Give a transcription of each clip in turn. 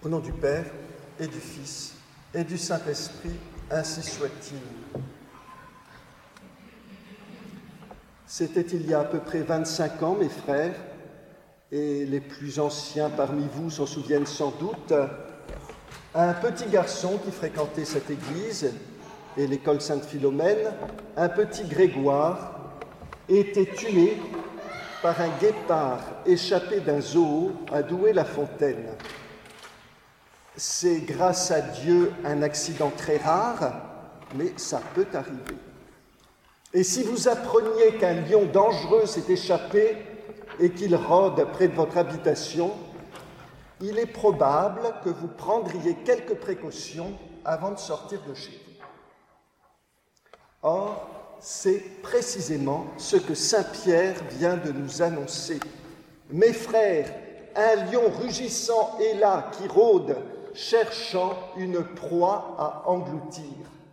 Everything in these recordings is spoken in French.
Au nom du Père, et du Fils, et du Saint-Esprit, ainsi soit-il. C'était il y a à peu près 25 ans, mes frères, et les plus anciens parmi vous s'en souviennent sans doute, un petit garçon qui fréquentait cette église et l'école Sainte-Philomène, un petit Grégoire, était tué par un guépard échappé d'un zoo à Douai-la-Fontaine. C'est grâce à Dieu un accident très rare, mais ça peut arriver. Et si vous appreniez qu'un lion dangereux s'est échappé et qu'il rôde près de votre habitation, il est probable que vous prendriez quelques précautions avant de sortir de chez vous. Or, c'est précisément ce que Saint Pierre vient de nous annoncer. Mes frères, un lion rugissant est là qui rôde, cherchant une proie à engloutir.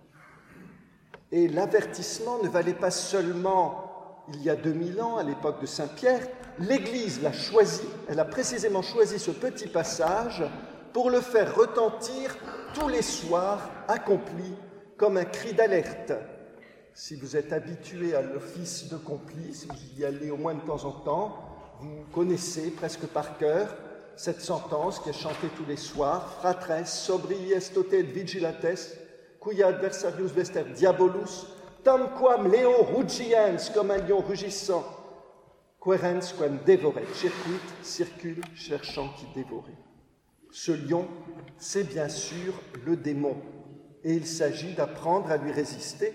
Et l'avertissement ne valait pas seulement il y a 2000 ans, à l'époque de Saint Pierre. L'Église l'a choisi, elle a précisément choisi ce petit passage pour le faire retentir tous les soirs, accompli comme un cri d'alerte. Si vous êtes habitué à l'office de compli, si vous y allez au moins de temps en temps, vous connaissez presque par cœur cette sentence qui est chantée tous les soirs, fratres, sobrii est tote et vigilates, cuia adversarius vester diabolus, tam quam leo rugiens, comme un lion rugissant, querens quam devoret, circule, cherchant qui dévorait. Ce lion, c'est bien sûr le démon, et il s'agit d'apprendre à lui résister.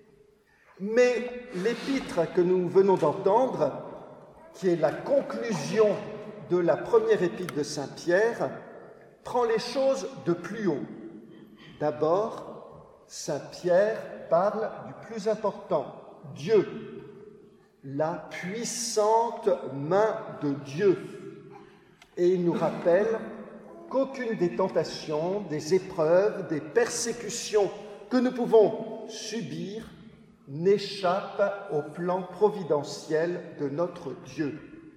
Mais l'épître que nous venons d'entendre, qui est la conclusion de la première épître de Saint Pierre, prend les choses de plus haut. D'abord, Saint Pierre parle du plus important, Dieu, la puissante main de Dieu. Et il nous rappelle qu'aucune des tentations, des épreuves, des persécutions que nous pouvons subir n'échappe au plan providentiel de notre Dieu.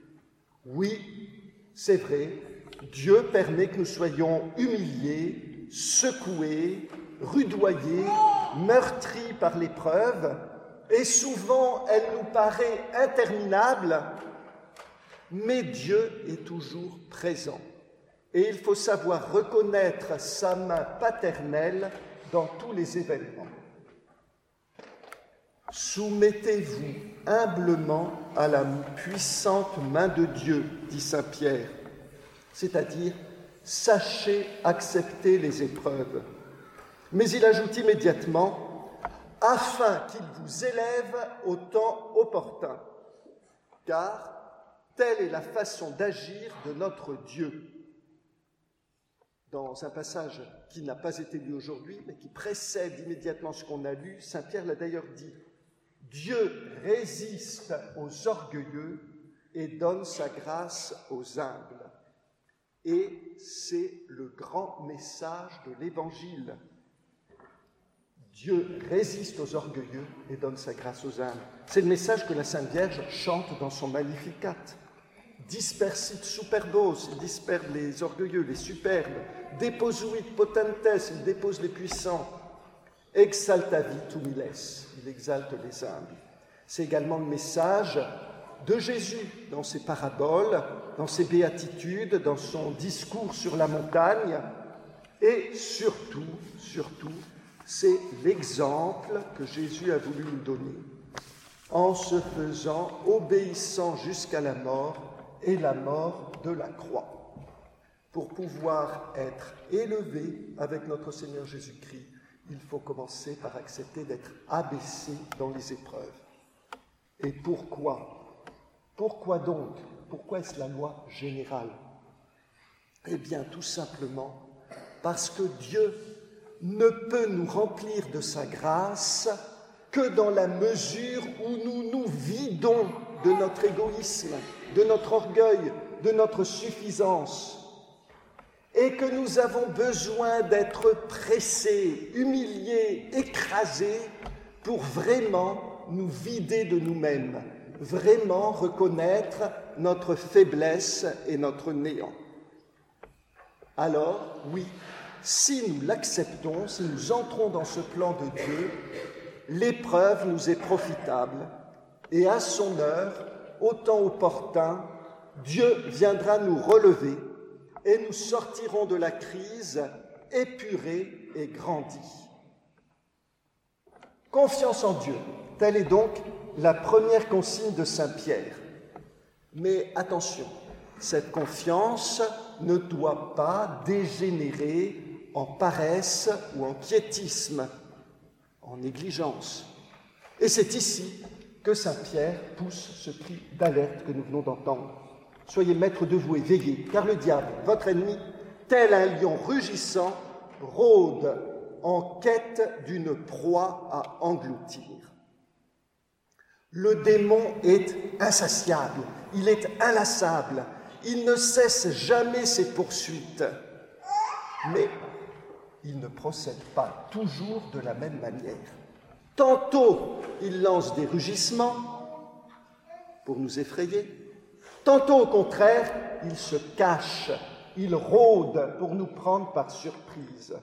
Oui, c'est vrai, Dieu permet que nous soyons humiliés, secoués, rudoyés, meurtris par l'épreuve, et souvent elle nous paraît interminable, mais Dieu est toujours présent. Et il faut savoir reconnaître sa main paternelle dans tous les événements. Soumettez-vous humblement à la puissante main de Dieu, dit Saint Pierre, c'est-à-dire sachez accepter les épreuves. Mais il ajoute immédiatement, afin qu'il vous élève au temps opportun, car telle est la façon d'agir de notre Dieu. Dans un passage qui n'a pas été lu aujourd'hui, mais qui précède immédiatement ce qu'on a lu, Saint Pierre l'a d'ailleurs dit. Dieu résiste aux orgueilleux et donne sa grâce aux humbles. Et c'est le grand message de l'Évangile. Dieu résiste aux orgueilleux et donne sa grâce aux humbles. C'est le message que la Sainte Vierge chante dans son Magnificat. Dispersit superbos, il disperse les orgueilleux, les superbes. Deposuit potentes, il dépose les puissants. Exaltavit humiles, il exalte les humbles. C'est également le message de Jésus dans ses paraboles, dans ses béatitudes, dans son discours sur la montagne. Et surtout, c'est l'exemple que Jésus a voulu nous donner, en se faisant obéissant jusqu'à la mort et la mort de la croix. Pour pouvoir être élevé avec notre Seigneur Jésus-Christ, il faut commencer par accepter d'être abaissé dans les épreuves. Et pourquoi ? Pourquoi donc ? Pourquoi est-ce la loi générale ? Eh bien, tout simplement parce que Dieu ne peut nous remplir de sa grâce que dans la mesure où nous nous vidons de notre égoïsme, de notre orgueil, de notre suffisance. Et que nous avons besoin d'être pressés, humiliés, écrasés pour vraiment nous vider de nous-mêmes, vraiment reconnaître notre faiblesse et notre néant. alors oui, si nous l'acceptons, si nous entrons dans ce plan de Dieu, l'épreuve nous est profitable et à son heure, au temps opportun, Dieu viendra nous relever et nous sortirons de la crise épurés et grandis. Confiance en Dieu, telle est donc la première consigne de Saint Pierre. Mais attention, cette confiance ne doit pas dégénérer en paresse ou en quiétisme, en négligence. Et c'est ici que Saint Pierre pousse ce cri d'alerte que nous venons d'entendre. Soyez maîtres de vous et veillez, car le diable, votre ennemi, tel un lion rugissant, rôde en quête d'une proie à engloutir. Le démon est insatiable, il est inlassable, il ne cesse jamais ses poursuites. Mais il ne procède pas toujours de la même manière. Tantôt, il lance des rugissements pour nous effrayer. Tantôt, au contraire, il se cache, il rôde pour nous prendre par surprise.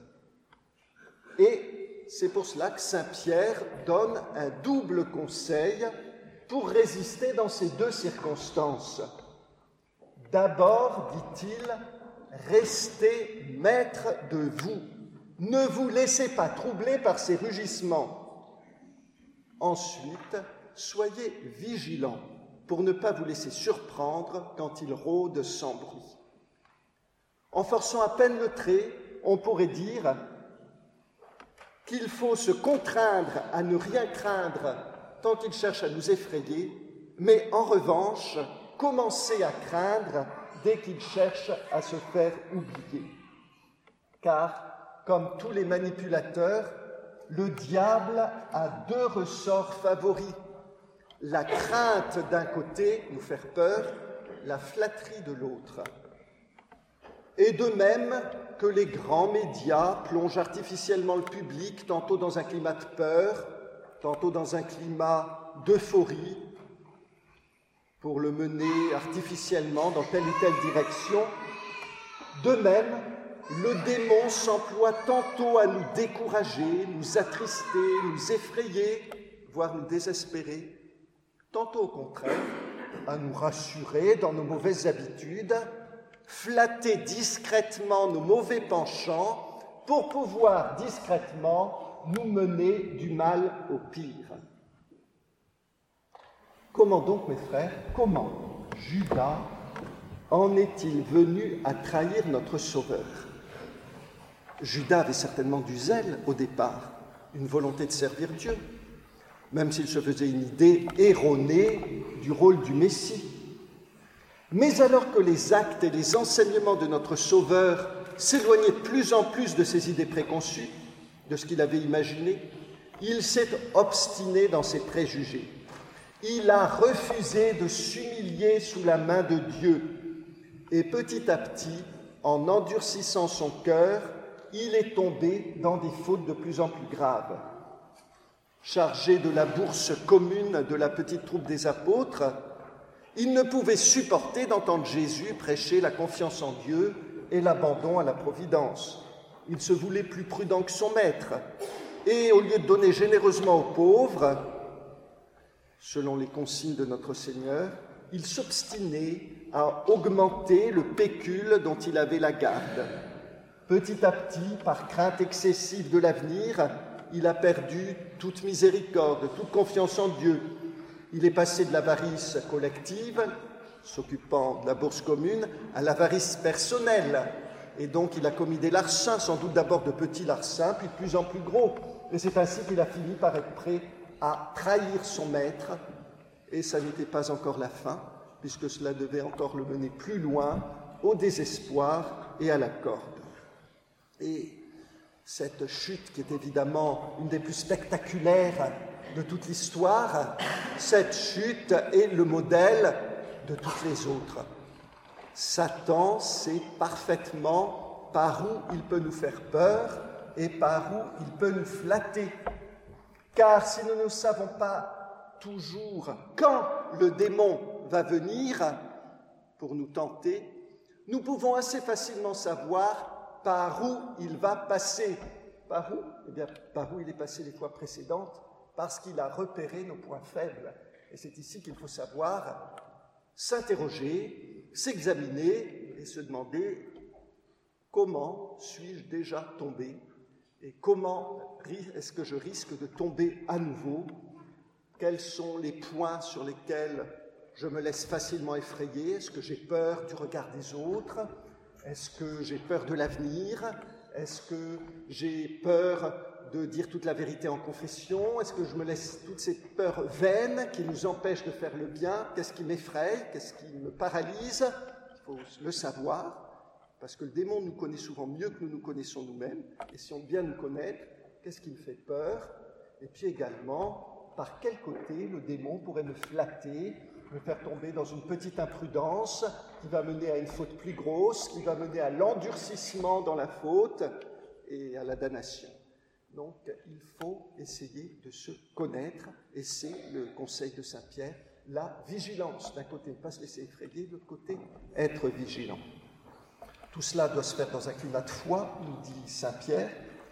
Et c'est pour cela que Saint Pierre donne un double conseil pour résister dans ces deux circonstances. D'abord, dit-il, restez maître de vous. Ne vous laissez pas troubler par ces rugissements. Ensuite, soyez vigilants pour ne pas vous laisser surprendre quand il rôde sans bruit. En forçant à peine le trait, on pourrait dire qu'il faut se contraindre à ne rien craindre tant qu'il cherche à nous effrayer, mais en revanche, commencer à craindre dès qu'il cherche à se faire oublier. Car, comme tous les manipulateurs, le diable a deux ressorts favoris. La crainte d'un côté, nous faire peur, la flatterie de l'autre. Et de même que les grands médias plongent artificiellement le public, tantôt dans un climat de peur, tantôt dans un climat d'euphorie, pour le mener artificiellement dans telle ou telle direction. De même, le démon s'emploie tantôt à nous décourager, nous attrister, nous effrayer, voire nous désespérer, tantôt au contraire, à nous rassurer dans nos mauvaises habitudes, flatter discrètement nos mauvais penchants pour pouvoir discrètement nous mener du mal au pire. Comment donc, mes frères, comment Judas en est-il venu à trahir notre Sauveur? Judas avait certainement du zèle au départ, une volonté de servir Dieu, même s'il se faisait une idée erronée du rôle du Messie. Mais alors que les actes et les enseignements de notre Sauveur s'éloignaient de plus en plus de ses idées préconçues, de ce qu'il avait imaginé, il s'est obstiné dans ses préjugés. Il a refusé de s'humilier sous la main de Dieu. Et petit à petit, en endurcissant son cœur, il est tombé dans des fautes de plus en plus graves. Chargé de la bourse commune de la petite troupe des apôtres, il ne pouvait supporter d'entendre Jésus prêcher la confiance en Dieu et l'abandon à la providence. Il se voulait plus prudent que son maître. Et au lieu de donner généreusement aux pauvres, selon les consignes de notre Seigneur, il s'obstinait à augmenter le pécule dont il avait la garde. Petit à petit, par crainte excessive de l'avenir, il a perdu toute miséricorde, toute confiance en Dieu. Il est passé de l'avarice collective, s'occupant de la bourse commune, à l'avarice personnelle. Et donc il a commis des larcins, sans doute d'abord de petits larcins, puis de plus en plus gros. Et c'est ainsi qu'il a fini par être prêt à trahir son maître. Et ça n'était pas encore la fin, puisque cela devait encore le mener plus loin, au désespoir et à la corde. Et cette chute, qui est évidemment une des plus spectaculaires de toute l'histoire, cette chute est le modèle de toutes les autres. Satan sait parfaitement par où il peut nous faire peur et par où il peut nous flatter. Car si nous ne savons pas toujours quand le démon va venir pour nous tenter, nous pouvons assez facilement savoir par où il va passer. Par où? Eh bien, par où il est passé les fois précédentes, parce qu'il a repéré nos points faibles. Et c'est ici qu'il faut savoir s'interroger, s'examiner et se demander comment suis-je déjà tombé et comment est-ce que je risque de tomber à nouveau? Quels sont les points sur lesquels je me laisse facilement effrayer? Est-ce que j'ai peur du regard des autres? Est-ce que j'ai peur de l'avenir? Est-ce que j'ai peur de dire toute la vérité en confession? Est-ce que je me laisse toutes ces peurs vaines qui nous empêchent de faire le bien? Qu'est-ce qui m'effraie? Qu'est-ce qui me paralyse? Il faut le savoir, parce que le démon nous connaît souvent mieux que nous nous connaissons nous-mêmes. Et si on veut bien nous connaître, qu'est-ce qui me fait peur? Et puis également, par quel côté le démon pourrait me flatter, me faire tomber dans une petite imprudence qui va mener à une faute plus grosse, qui va mener à l'endurcissement dans la faute et à la damnation. Donc, il faut essayer de se connaître, et c'est le conseil de Saint Pierre, la vigilance. D'un côté, ne pas se laisser effrayer, de l'autre côté, être vigilant. Tout cela doit se faire dans un climat de foi, nous dit Saint Pierre.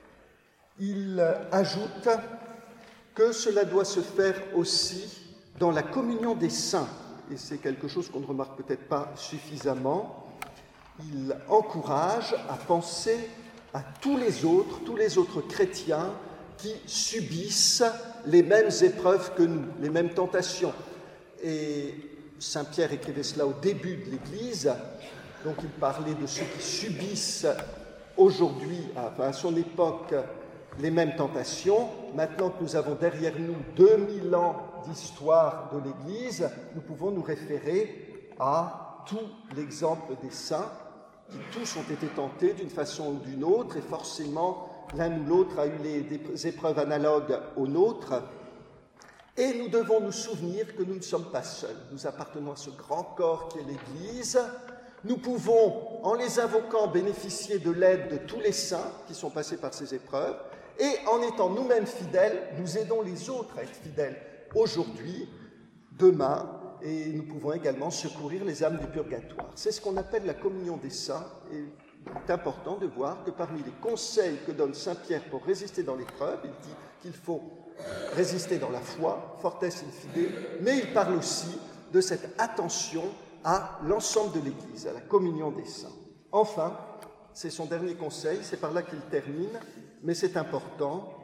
Il ajoute que cela doit se faire aussi dans la communion des saints, et c'est quelque chose qu'on ne remarque peut-être pas suffisamment. Il encourage à penser à tous les autres chrétiens qui subissent les mêmes épreuves que nous, les mêmes tentations. Et Saint Pierre écrivait cela au début de l'Église, donc il parlait de ceux qui subissent aujourd'hui, à son époque, les mêmes tentations. Maintenant que nous avons derrière nous 2000 ans d'histoire de l'Église, nous pouvons nous référer à tout l'exemple des saints, qui tous ont été tentés d'une façon ou d'une autre, et forcément l'un ou l'autre a eu des épreuves analogues aux nôtres. Et nous devons nous souvenir que nous ne sommes pas seuls. Nous appartenons à ce grand corps qui est l'Église. Nous pouvons, en les invoquant, bénéficier de l'aide de tous les saints qui sont passés par ces épreuves, et en étant nous-mêmes fidèles, nous aidons les autres à être fidèles aujourd'hui, demain, et nous pouvons également secourir les âmes du purgatoire. C'est ce qu'on appelle la communion des saints, et il est important de voir que parmi les conseils que donne Saint Pierre pour résister dans l'épreuve, il dit qu'il faut résister dans la foi, fortes in fide, mais il parle aussi de cette attention à l'ensemble de l'Église, à la communion des saints. Enfin, c'est son dernier conseil, c'est par là qu'il termine, mais c'est important.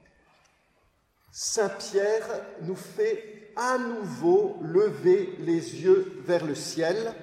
Saint Pierre nous fait à nouveau lever les yeux vers le ciel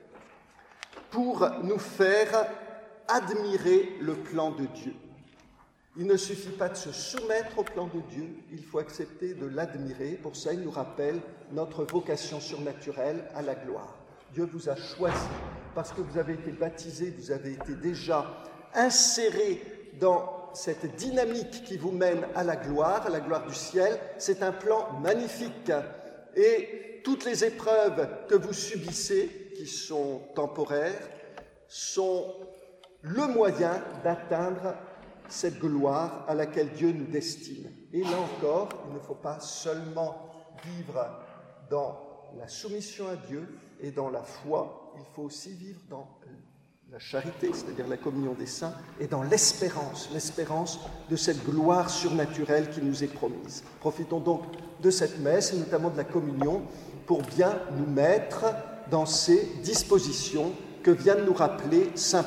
pour nous faire admirer le plan de Dieu. Il ne suffit pas de se soumettre au plan de Dieu, il faut accepter de l'admirer. Pour ça, il nous rappelle notre vocation surnaturelle à la gloire. Dieu vous a choisi parce que vous avez été baptisé, vous avez été déjà inséré dans cette dynamique qui vous mène à la gloire du ciel. C'est un plan magnifique. Et toutes les épreuves que vous subissez, qui sont temporaires, sont le moyen d'atteindre cette gloire à laquelle Dieu nous destine. Et là encore, il ne faut pas seulement vivre dans la soumission à Dieu et dans la foi, il faut aussi vivre dans la charité, c'est-à-dire la communion des saints, et dans l'espérance de cette gloire surnaturelle qui nous est promise. Profitons donc de cette messe, et notamment de la communion, pour bien nous mettre dans ces dispositions que vient de nous rappeler Saint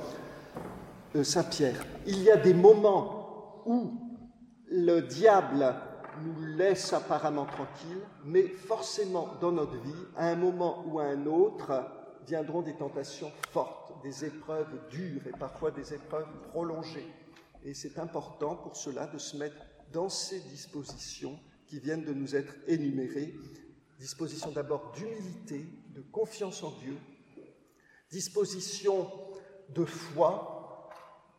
Pierre. Il y a des moments où le diable nous laisse apparemment tranquilles, mais forcément dans notre vie, à un moment ou à un autre, viendront des tentations fortes, des épreuves dures et parfois des épreuves prolongées. Et c'est important pour cela de se mettre dans ces dispositions qui viennent de nous être énumérées. Disposition d'abord d'humilité, de confiance en Dieu, disposition de foi,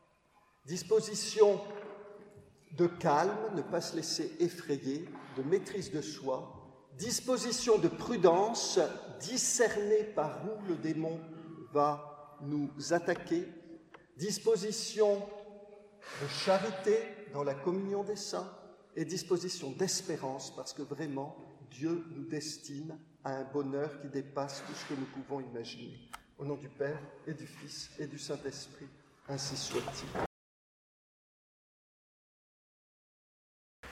disposition de calme, ne pas se laisser effrayer, de maîtrise de soi, disposition de prudence, discerner par où le démon va nous attaquer, disposition de charité dans la communion des saints et disposition d'espérance, parce que vraiment, Dieu nous destine à un bonheur qui dépasse tout ce que nous pouvons imaginer. Au nom du Père et du Fils et du Saint-Esprit, ainsi soit-il.